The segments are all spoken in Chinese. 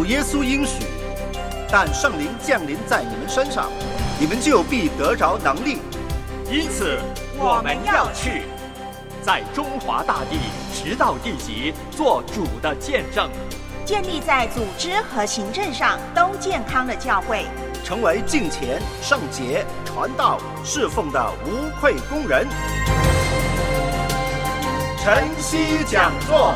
主耶稣应许，但圣灵降临在你们身上，你们就必得着能力。 因此我们要去，在中华大地直到地极，做主的见证， 建立在组织和行政上都健康的教会， 成为敬虔、圣洁、传道、侍奉的无愧工人。晨曦讲座。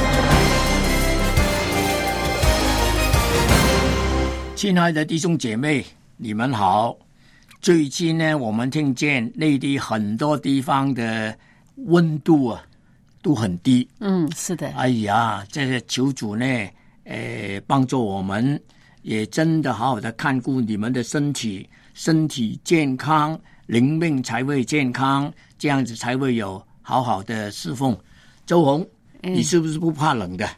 亲爱的弟兄姐妹，你们好。最近呢，我们听见内地很多地方的温度啊都很低。 是的。 哎呀，这个求主呢，帮助我们，也真的好好的看顾你们的身体，身体健康，灵命才会健康，这样子才会有好好的侍奉。周红，你是不是不怕冷的？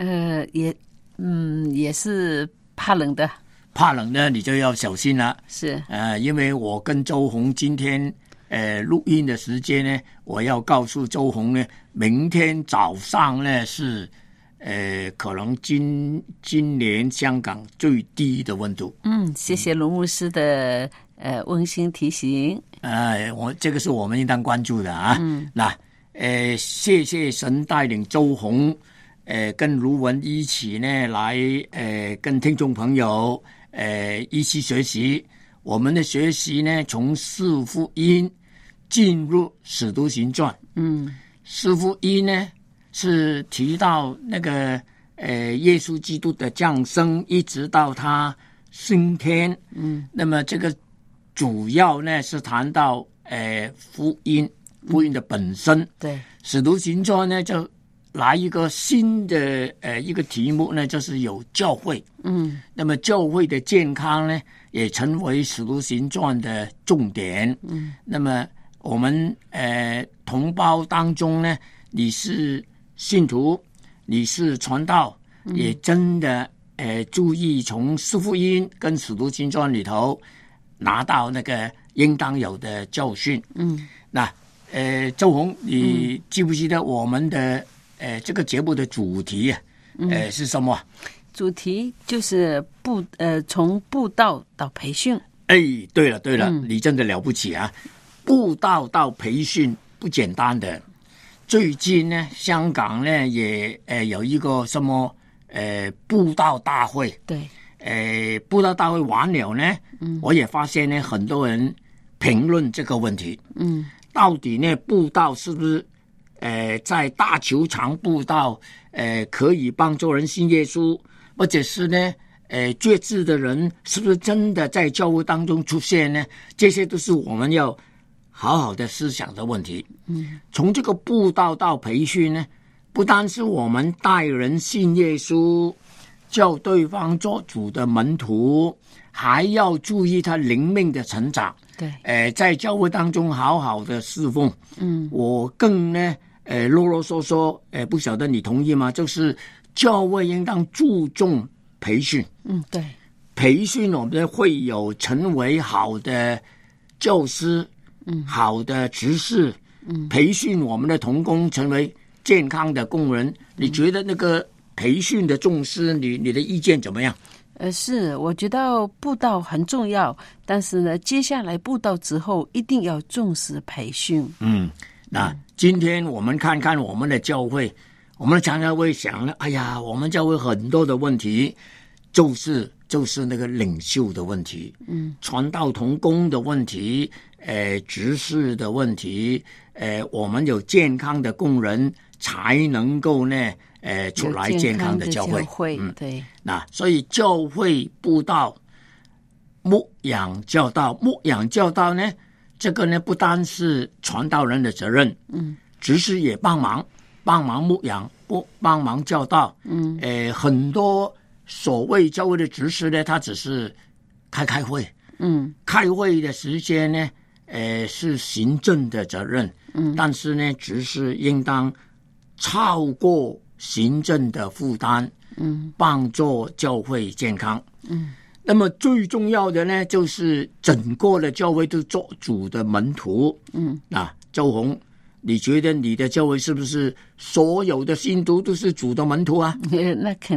也是怕冷的。 怕冷呢，你就要小心了。 是， 因为我跟周红今天录音的时间呢，我要告诉周红呢，明天早上呢是可能今年香港最低的温度。 谢谢卢牧师的温馨提醒。 这个是我们应当关注的啊。谢谢神带领周红跟卢文一起呢来跟听众朋友一起学习。我们的学习呢，从四福音进入使徒行传。四福音呢是提到那个耶稣基督的降生，一直到他升天。那么这个主要呢是谈到福音的本身。 对， 使徒行传呢就来一个新的一个题目呢，就是有教会。那么教会的健康呢，也成为使徒行传的重点。那么我们同胞当中呢，你是信徒，你是传道，也真的注意从四福音跟使徒行传里头拿到那个应当有的教训。那周红，你记不记得我们的这个节目的主题啊？是什么？ 主题就是从布道到培训。 对了，你真的了不起啊！布道到培训不简单的。最近呢，香港呢也有一个什么布道大会。 对， 布道大会完了呢，我也发现呢，很多人评论这个问题。到底呢，布道是不是在大球场布道可以帮助人信耶稣，或者是呢决志的人是不是真的在教会当中出现呢？这些都是我们要好好的思想的问题。从这个布道到培训呢，不单是我们带人信耶稣，叫对方做主的门徒，还要注意他灵命的成长。 对， 在教会当中好好的侍奉。我更呢啰啰嗦嗦，不晓得你同意吗？就是教会应当注重培训。 对， 培训我们会有成为好的教师，好的执事，培训我们的同工成为健康的工人。你觉得那个培训的重视，你的意见怎么样？ 是，我觉得布道很重要，但是呢，接下来布道之后一定要重视培训。 那今天我们看看我们的教会，我们常常会想呢，哎呀，我们教会很多的问题，就是那个领袖的问题，传道同工的问题，执事的问题，我们有健康的工人才能够呢出来健康的教会。 对。 那所以教会布道、牧养教导呢，这个呢不单是传道人的责任，执事也帮忙牧养，帮忙教导。很多所谓教会的执事呢，他只是开会。开会的时间呢，是行政的责任。但是呢，执事应当超过行政的负担，帮助教会健康。那么最重要的呢，就是整个的教会都做主的门徒。周红，你觉得你的教会是不是所有的信徒都是主的门徒啊？ 那肯定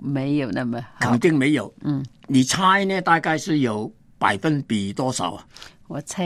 没有那么好， 肯定没有。你猜呢？大概是有百分比多少啊？ 我猜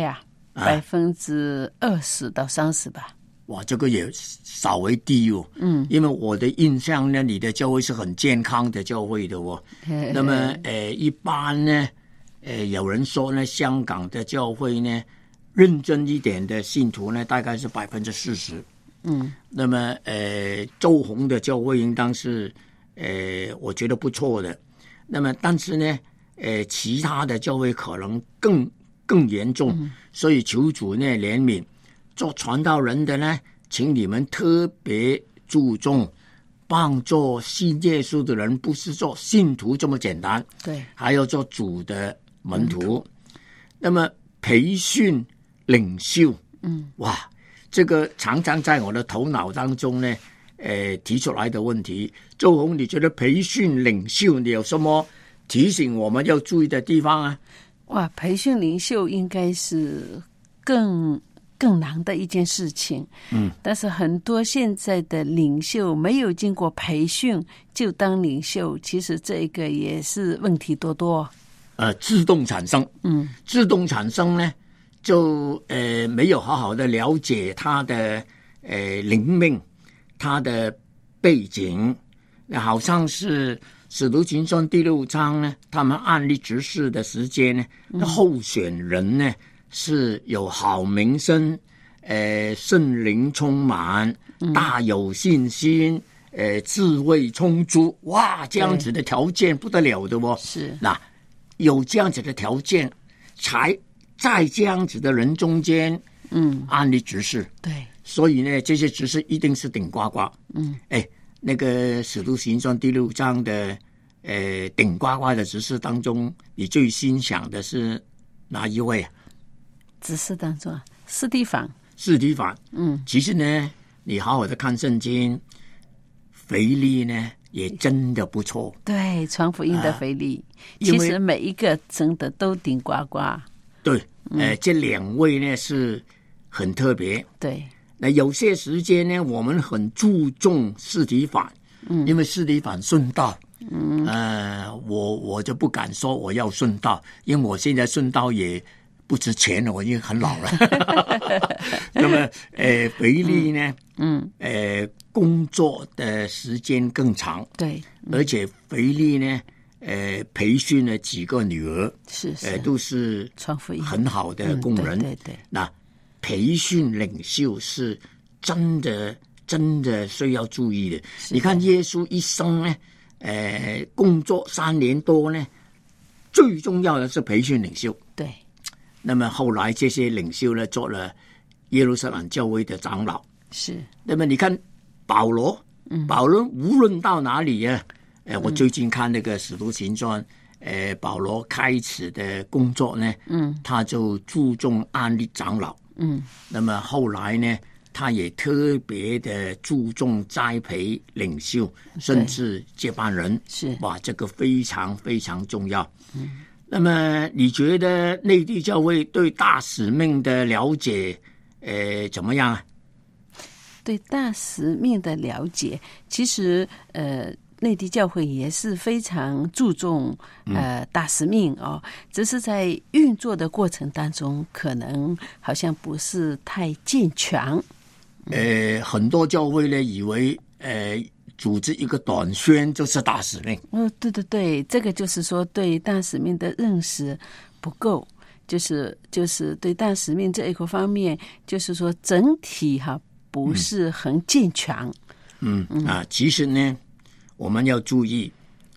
20%到30%吧。 哇，这个也稍微低哦。因为我的印象呢，你的教会是很健康的教会的哦。那么一般呢，有人说呢，香港的教会呢，认真一点的信徒呢，大概是40%。那么周红的教会应当是我觉得不错的。那么但是呢，其他的教会可能更严重，所以求主呢怜悯。做传道人的呢，请你们特别注重帮助信耶稣的人，不是做信徒这么简单， 对， 还要做主的门徒。那么培训领袖，哇，这个常常在我的头脑当中呢，提出来的问题。周红，你觉得培训领袖你有什么提醒我们要注意的地方啊？ 哇，培训领袖应该是更难的一件事情。但是很多现在的领袖没有经过培训就当领袖，其实这个也是问题多多。 自动产生，自动产生呢，就没有好好的了解他的灵命，他的背景。好像是使徒行传第6章呢，他们按立执事的时间呢，候选人呢是有好名声，圣灵充满，大有信心，智慧充足，哇，这样子的条件不得了的哦。 是， 那有这样子的条件，才在这样子的人中间，按立执事。 对， 所以呢，这些执事一定是顶呱呱。那个使徒行传第6章的顶呱呱的执事当中，你最欣赏的是哪一位啊？ 执事当中司提反。 其实呢，你好好的看圣经，腓利呢也真的不错。对， 传福音的腓利，其实每一个真的都顶呱呱。 对，这2位呢是很特别。 对， 那有些时间呢，我们很注重司提反，因为司提反顺道。我就不敢说我要顺道，因为我现在顺道也不值钱了，我已经很老了。那么腓利呢，工作的时间更长， 对， 而且腓利呢，培训了几个女儿， 是都是很好的工人。 对， 那培训领袖是真的需要注意的。你看耶稣一生呢，工作3年多呢，最重要的是培训领袖。 对。 那么后来这些领袖呢，做了耶路撒冷教会的长老。 是。那么你看保罗，无论到哪里啊，我最近看那个使徒行传，保罗开始的工作呢，他就注重按立长老。那么后来呢，他也特别的注重栽培领袖，甚至接班人。 是。 哇，这个非常非常重要。那么你觉得内地教会对大使命的了解怎么样啊？ 对大使命的了解，其实内地教会也是非常注重大使命哦，只是在运作的过程当中，可能好像不是太健全。 很多教会呢以为组织一个短宣就是大使命。 对，这个就是说对大使命的认识不够，就是对大使命这一个方面，就是说整体不是很健全。 其实呢，我们要注意，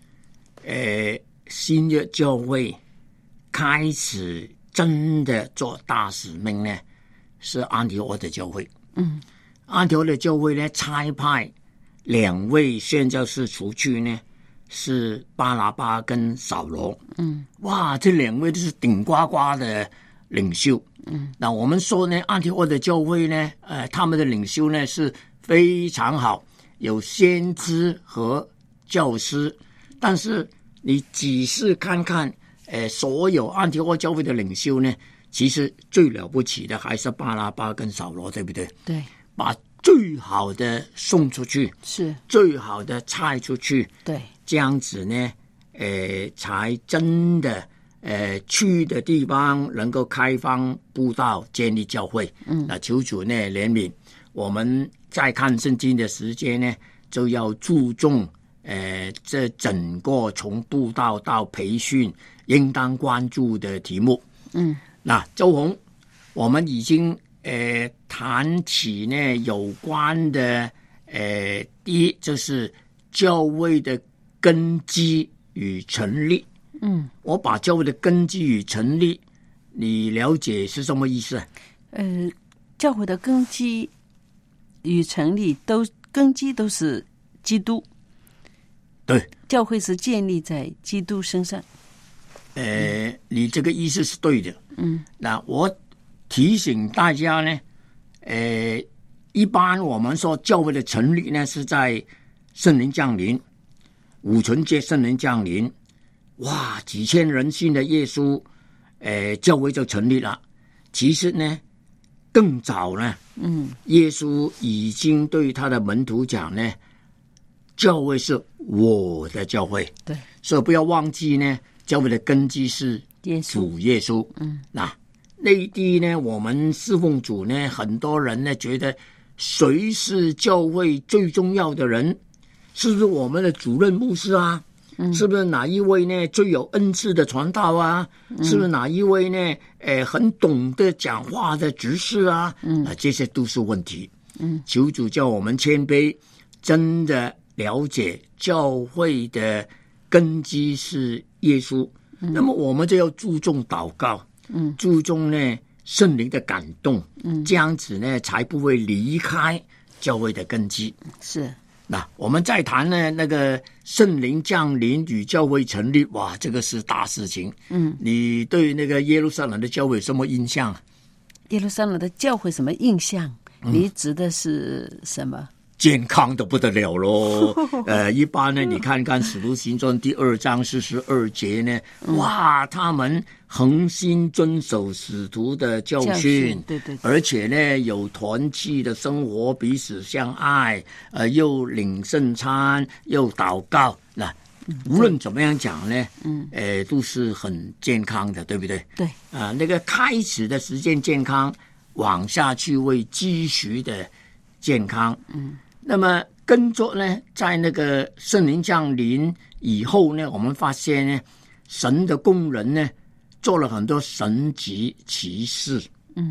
新约教会开始真的做大使命呢，是安提阿的教会。安提阿的教会呢，差派2位宣教士出去呢，是巴拿巴跟扫罗。哇，这2位都是顶呱呱的领袖。那我们说呢，安提阿的教会呢，他们的领袖呢是非常好，有先知和教师。但是你仔细看看，所有安提阿教会的领袖呢，其实最了不起的还是巴拿巴跟扫罗，对不对？ 对， 把最好的送出去， 是最好的差出去。 对， 这样子呢，才真的去的地方能够开放布道，建立教会。那求主呢怜悯，我们在看圣经的时间呢，就要注重这整个从布道到培训应当关注的题目。那周红，我们已经谈起呢有关的第一就是教会的根基与成立。我把教会的根基与成立，你了解是什么意思？ 教会的根基与成立根基都是基督。 对， 教会是建立在基督身上。 你这个意思是对的。那我提醒大家呢，一般我们说教会的成立呢，是在圣灵降临，五旬节圣灵降临，哇，几千人信的耶稣，教会就成立了。其实呢，更早呢，耶稣已经对他的门徒讲呢，教会是我的教会。 对， 所以不要忘记呢，教会的根基是主耶稣。那内地呢，我们侍奉主呢，很多人呢觉得谁是教会最重要的人？是不是我们的主任牧师啊？是不是哪一位呢最有恩赐的传道啊？是不是哪一位呢很懂得讲话的执事啊？这些都是问题。求主叫我们谦卑，真的了解教会的根基是耶稣。那么我们就要注重祷告，注重呢圣灵的感动，这样子呢才不会离开教会的根基。 是。 那我们再谈呢那个圣灵降临与教会成立，哇，这个是大事情。你对那个耶路撒冷的教会有什么印象？ 耶路撒冷的教会什么印象？你指的是什么？ 健康的不得了咯。一般呢，你看看《使徒行传》第2章42节呢，哇，他们恒心遵守使徒的教训， 对， 而且呢有团契的生活，彼此相爱，又领圣餐，又祷告。那无论怎么样讲呢，都是很健康的，对不对？ 对。 那个开始的时间健康，往下去为继续的健康。那么跟着呢，在那个圣灵降临以后呢，我们发现呢，神的工人呢做了很多神迹奇事。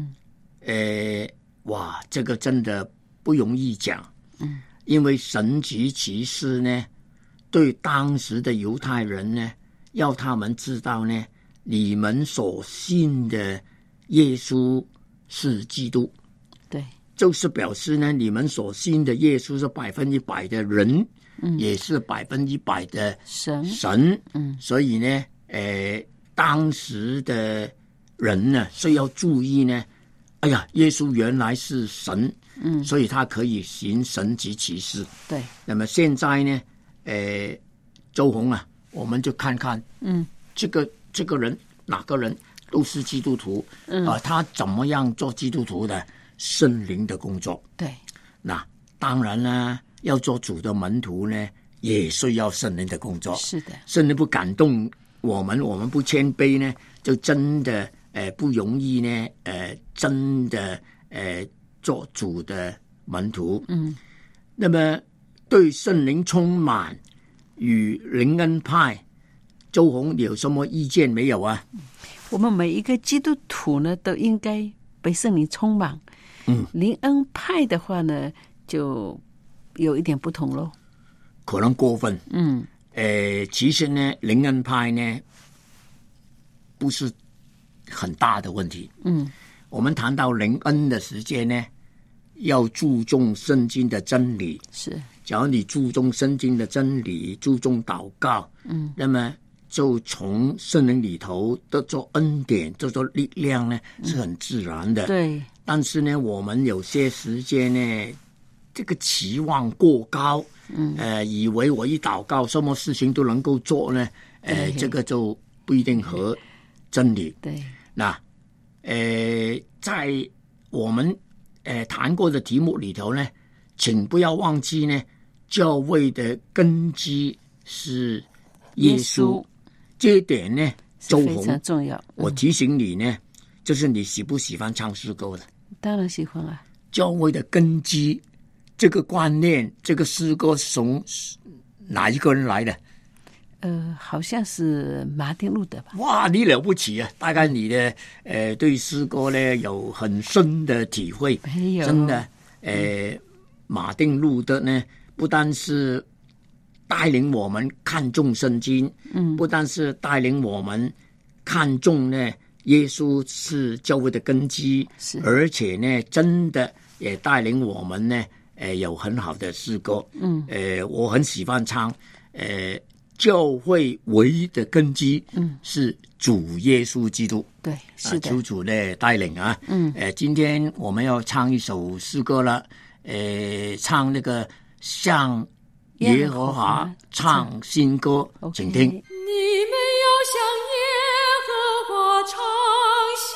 哇，这个真的不容易讲。因为神迹奇事呢，对当时的犹太人呢，要他们知道呢，你们所信的耶稣是基督。 对。 就是表示呢，你们所信的耶稣是100%的人，也是100%的神。所以呢，当时的人呢是要注意呢，哎呀，耶稣原来是神，所以他可以行神迹奇事。 对。 那么现在呢，周红啊，我们就看看，这个人哪个人都是基督徒，他怎么样做基督徒的？圣灵的工作。对。那当然呢，要做主的门徒呢，也需要圣灵的工作。是的。圣灵不感动我们不谦卑呢，就真的不容易呢，真的做主的门徒。那么对圣灵充满与灵恩派，周红有什么意见没有啊？ 我们每一个基督徒呢，都应该被圣灵充满。灵恩派的话呢，就有一点不同咯， 可能过分。其实呢，灵恩派呢不是很大的问题。我们谈到灵恩的时间呢，要注重圣经的真理。是，假如你注重圣经的真理，注重祷告，那么就从圣灵里头得做恩典，得做力量呢，是很自然的。对。但是呢，我们有些时间呢，这个期望过高，以为我一祷告，什么事情都能够做呢，这个就不一定合真理。对。那，在我们谈过的题目里头呢，请不要忘记呢，教会的根基是耶稣。这一点呢，周非常重要。 我提醒你呢，就是你喜不喜欢唱诗歌的？ 当然喜欢啊。 教会的根基，这个观念，这个诗歌从哪一个人来的？ 好像是马丁路德吧。 哇，你了不起啊！大概你的对诗歌呢有很深的体会。 没有， 真的马丁路德呢，不单是带领我们看重圣经，不但是带领我们看重呢耶稣是教会的根基，而且呢，真的也带领我们呢，有很好的诗歌。我很喜欢唱，教会唯一的根基，是主耶稣基督。 对，是的， 求主的带领啊。今天我们要唱一首诗歌了，唱那个向耶和华唱新歌，请听。 你们要向耶和华唱新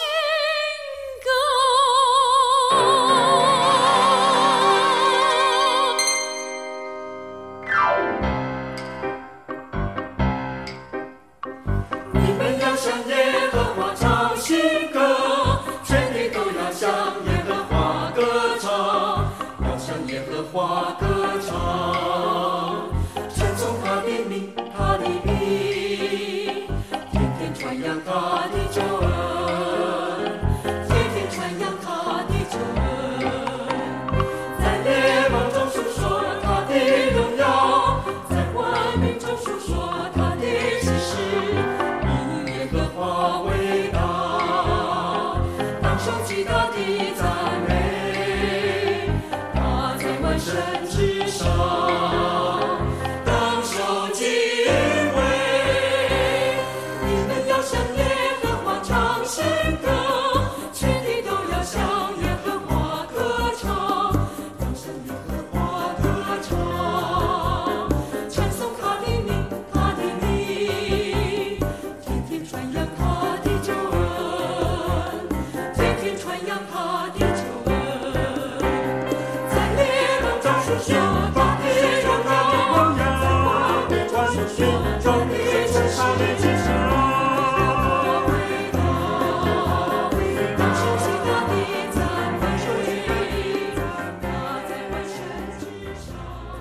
你们要向耶和华唱新歌，全地都要向耶和华歌唱，要向耶和华歌唱，称颂他的名，他的名，天天传扬他的救恩，天天传扬他的救恩，在列邦中述说他的荣耀，在万民中述说他的奇事。耶和华伟大，当受极大的赞美，他在万神之上，当受敬畏。你们要向耶和华唱新歌，全地都要向耶和华歌唱，要向耶和华歌唱，称颂他的名，他的名，天天传扬他的救恩，天天传扬他的救恩，在列邦中述说他的荣耀，在万民中述说他的奇事。伟大，当受极大的赞美，他在万神之上。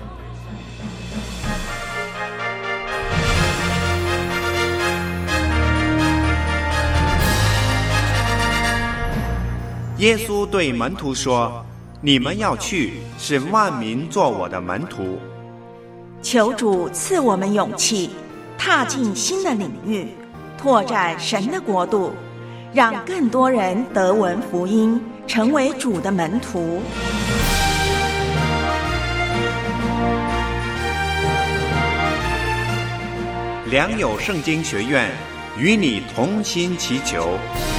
耶稣对门徒说：“你们要去，使万民做我的门徒。” 求主赐我们勇气，踏进新的领域，拓展神的国度，让更多人得闻福音，成为主的门徒。 良友圣经学院与你同心祈求。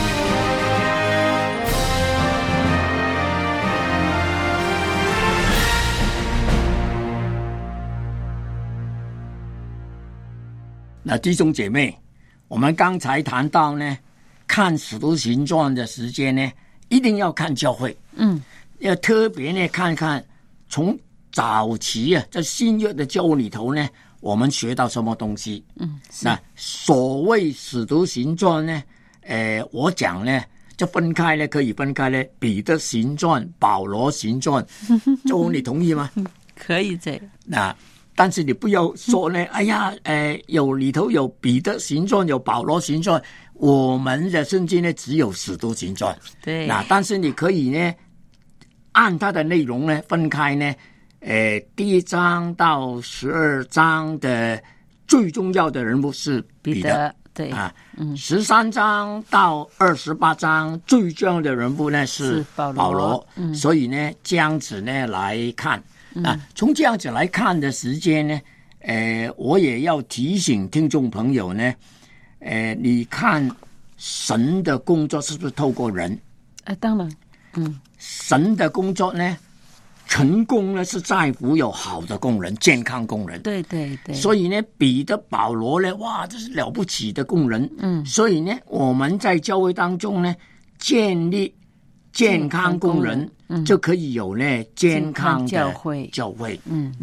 那弟兄姐妹，我们刚才谈到呢，看使徒行传的时间呢，一定要看教会，要特别呢看看从早期啊，在新约的教会里头呢，我们学到什么东西。那所谓使徒行传呢，我讲呢就分开呢，可以分开呢，彼得行传、保罗行传，周你同意吗？ 可以这样。 那但是你不要说呢，哎呀，有里头有彼得行传，有保罗行传，我们的圣经呢只有使徒行传。 对。 那但是你可以呢，按它的内容呢分开呢，第1章到12章的最重要的人物是彼得， 对啊 ，13章到28章最重要的人物呢是保罗，所以呢这样子呢来看。从这样子来看的时间呢，我也要提醒听众朋友呢，你看神的工作是不是透过人？ 当然， 神的工作呢，成功呢是在乎有好的工人、健康工人。 对对对。 所以呢，彼得、保罗呢，哇，这是了不起的工人。所以呢，我们在教会当中呢，建立健康工人，就可以有呢健康的教会。那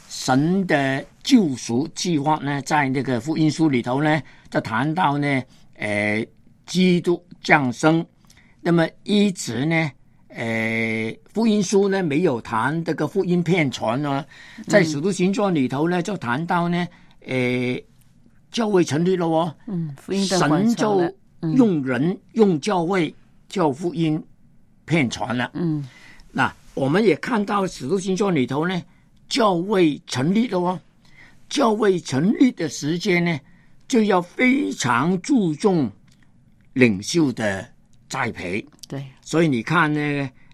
神的救赎计划呢，在那个福音书里头呢，就谈到呢，基督降生，那么一直呢，福音书呢没有谈这个福音片传呢，在使徒行传里头呢，就谈到呢，教会成立了哦， 福音灯光神就用人、用教会叫福音片传了，那我们也看到使徒行传里头呢，教会成立了哦，教会成立的时间呢，就要非常注重领袖的栽培。 对， 所以你看呢，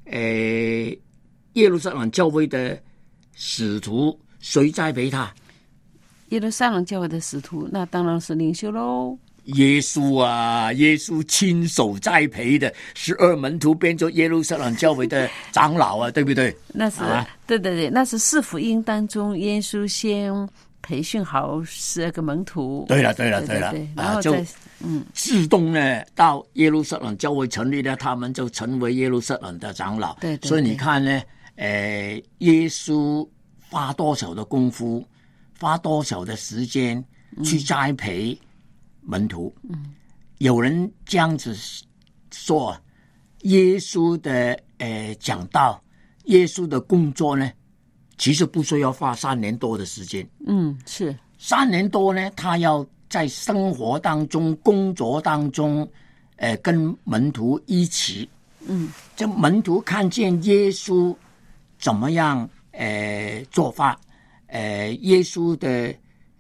耶路撒冷教会的使徒谁栽培他？ 耶路撒冷教会的使徒，那当然是领袖喽。 耶稣啊，耶稣亲手栽培的12门徒变成耶路撒冷教会的长老啊，对不对？ 那是、对对对，那是4福音当中，耶稣先培训好12个门徒。 对了， 然后再自动呢到耶路撒冷教会成立了，他们就成为耶路撒冷的长老。 对， 所以你看呢，耶稣花多少的功夫，花多少的时间去栽培门徒。有人这样子说，耶稣的讲道，耶稣的工作呢，其实不需要花3年多的时间。 是 3年多呢，他要在生活当中、工作当中，跟门徒一起。这门徒看见耶稣怎么样做法，耶稣的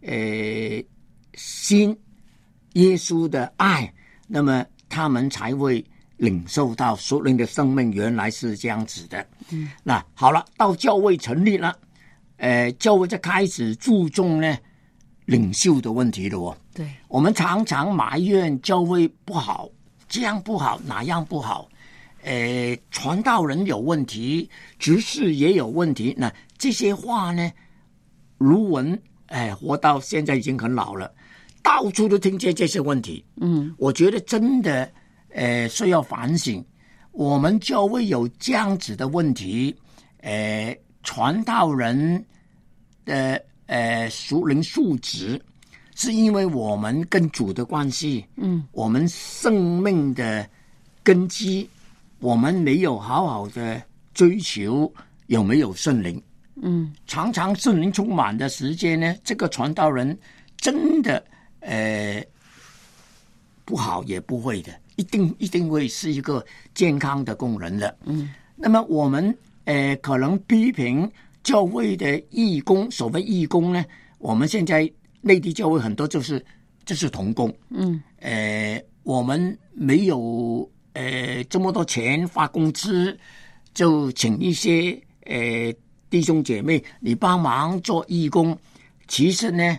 心，耶稣的爱，那么他们才会领受到属灵的生命原来是这样子的。那好了，到教会成立了，教会就开始注重呢领袖的问题了哦。 对， 我们常常埋怨教会不好，这样不好，哪样不好，传道人有问题，执事也有问题。那这些话呢，卢文活到现在已经很老了，到处都听见这些问题。我觉得真的需要反省，我们教会有这样子的问题，传道人的属灵素质，是因为我们跟主的关系，我们生命的根基，我们没有好好的追求有没有圣灵。常常圣灵充满的时间呢，这个传道人真的不好也不会的，一定会是一个健康的工人的。那么我们可能批评教会的义工，所谓义工呢，我们现在内地教会很多就是同工。我们没有这么多钱发工资，就请一些弟兄姐妹你帮忙做义工。其实呢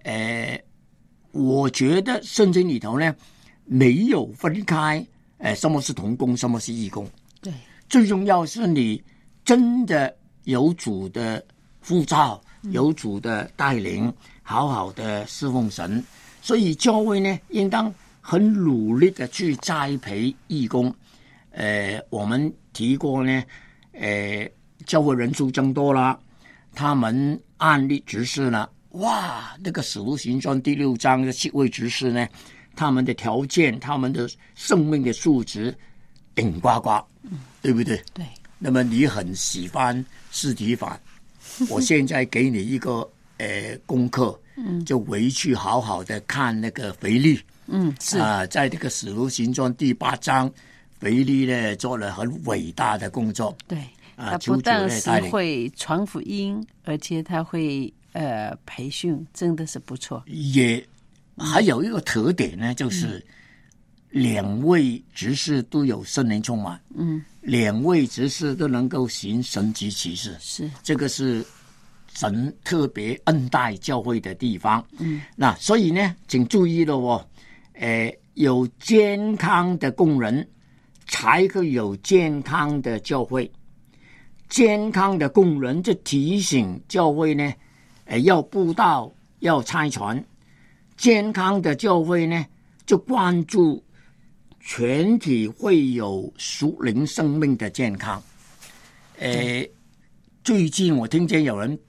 我觉得圣经里头呢没有分开什么是同工，什么是义工。 对， 最重要是你真的有主的呼召，有主的带领，好好的侍奉神。所以教会呢应当很努力的去栽培义工。我们提过呢教会人数增多了，他们按立执事呢，哇，那个使徒行传第6章的7位执事呢，他们的条件，他们的生命的素质顶呱呱，对不对？ 对。 那么你很喜欢司提反，我现在给你一个功课，就回去好好的看那个腓利。 是在这个使徒行传第8章，腓利呢做了很伟大的工作。 对，他不但是会传福音，而且他会培训，真的是不错。 也还有一个特点呢，就是2位执事都有圣灵充满。2位执事都能够行神迹奇事。 是， 这个是神特别恩待教会的地方。那所以呢，请注意了哦，有健康的工人，才会有健康的教会。健康的工人就提醒教会呢，要布道，要差传。健康的教会呢，就关注全体会有属灵生命的健康。最近我听见有人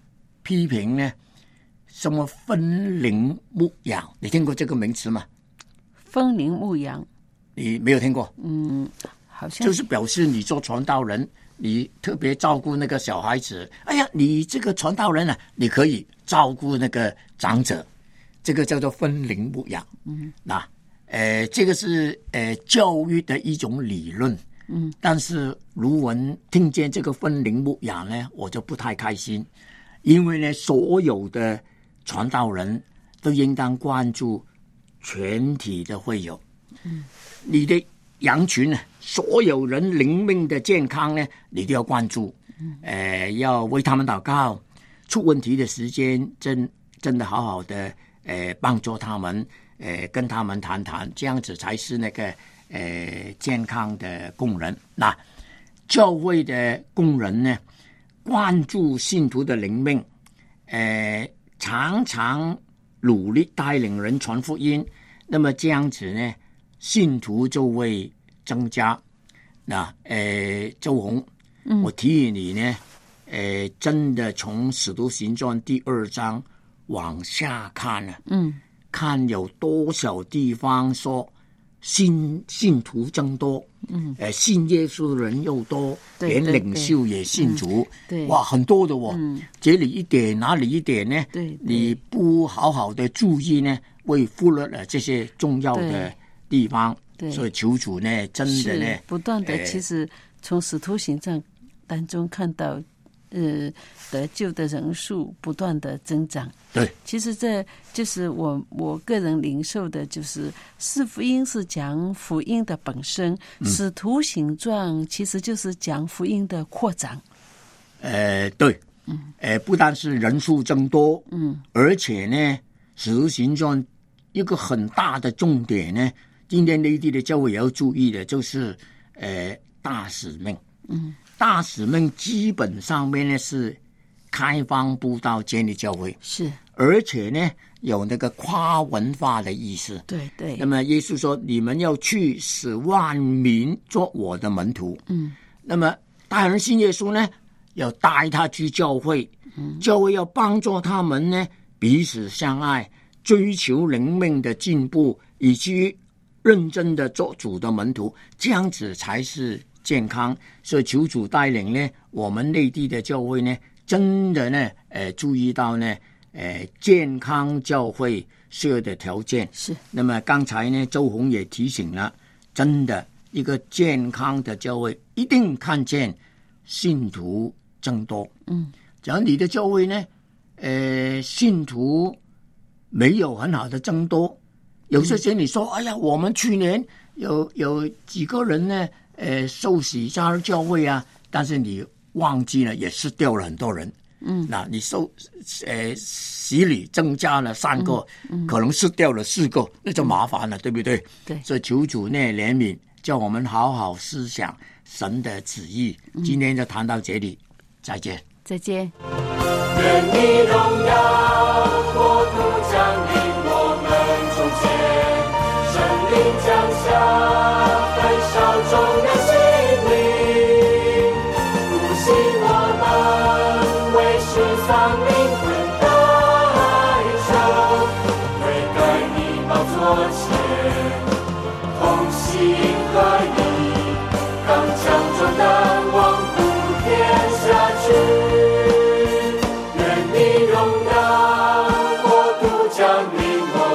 批评呢，什么分灵牧养，你听过这个名词吗？ 分灵牧养， 你没有听过？ 好像就是表示你做传道人，你特别照顾那个小孩子。哎呀，你这个传道人啊，你可以照顾那个长者，这个叫做分灵牧养。那这个是教育的一种理论。但是卢文听见这个分灵牧养呢，我就不太开心，因为呢，所有的传道人都应当关注全体的会友。你的羊群呢，所有人灵命的健康呢，你都要关注。要为他们祷告，出问题的时间真的好好的帮助他们，跟他们谈谈，这样子才是那个健康的工人。那教会的工人呢，关注信徒的灵命，常常努力带领人传福音，那么这样子呢，信徒就会增加。那周红，我提议你呢，真的从使徒行传第2章往下看呢，看有多少地方说信徒增多，信耶稣的人又多，连领袖也信主，哇，很多的哦。这里一点哪里一点呢？你不好好的注意呢，会忽略了这些重要的地方。所以求主呢，真的呢， 不断的，其实从使徒行传当中看到，得救的人数不断的增长。 对， 其实这就是我个人领受的，就是四福音是讲福音的本身，使徒行传其实就是讲福音的扩展。 对，不但是人数增多，而且呢，使徒行传一个很大的重点呢，今天内地的教会也要注意的，就是大使命。大使命基本上面呢是开放布道建立教会， 是， 而且呢有那个跨文化的意思。 对。 那么耶稣说，你们要去使万民做我的门徒。那么带人信耶稣呢，要带他去教会，教会要帮助他们呢彼此相爱，追求灵命的进步，以及认真的做主的门徒，这样子才是健康。所以求主带领呢，我们内地的教会呢，真的呢，注意到呢，健康教会需要的条件是。 那么刚才呢，周红也提醒了，真的一个健康的教会，一定看见信徒增多。假如你的教会呢，信徒没有很好的增多，有些时你说，哎呀，我们去年有几个人呢，受洗加入教会啊，但是你忘记了，也是掉了很多人。那你洗礼增加了3个，可能是掉了4个，那就麻烦了，对不对？ 对。 所以求主呢怜悯，叫我们好好思想神的旨意。今天就谈到这里，再见。 再见。 愿你荣耀国度降临我们中间，圣灵降下，焚烧众人心灵，复兴我们为世上灵魂代求，悔改你宝座前，同心合意，刚强壮胆，往普天下去。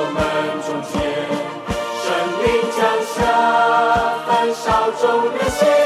众人心